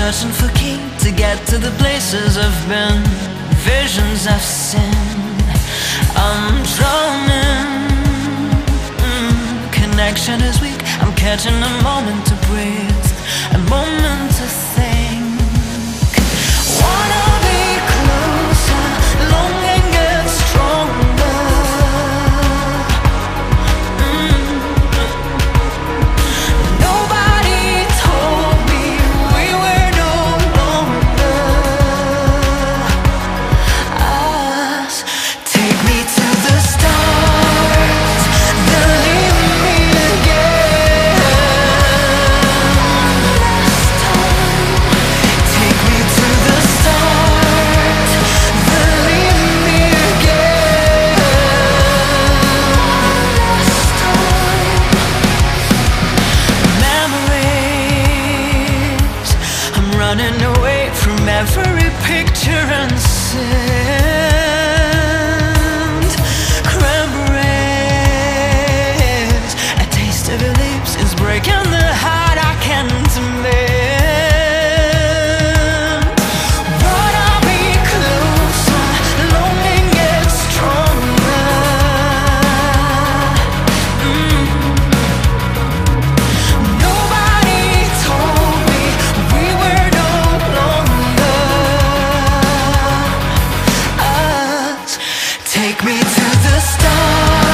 searching for key to get to the places I've been, visions I've seen. I'm drowning. Connection is weak. I'm catching a moment to breathe, a moment to think. Wanna be closer, longing gets stronger. Nobody told me we were no longer us. Take me to the stars, then leave me again. Take me to the stars, then leave me again. Memories, I'm running away from every picture and scent. Cranberries, a taste of your lips is breaking the heart I can't mend. Wanna be closer, longing gets stronger. Nobody told me we were no longer us. Take me to the stars.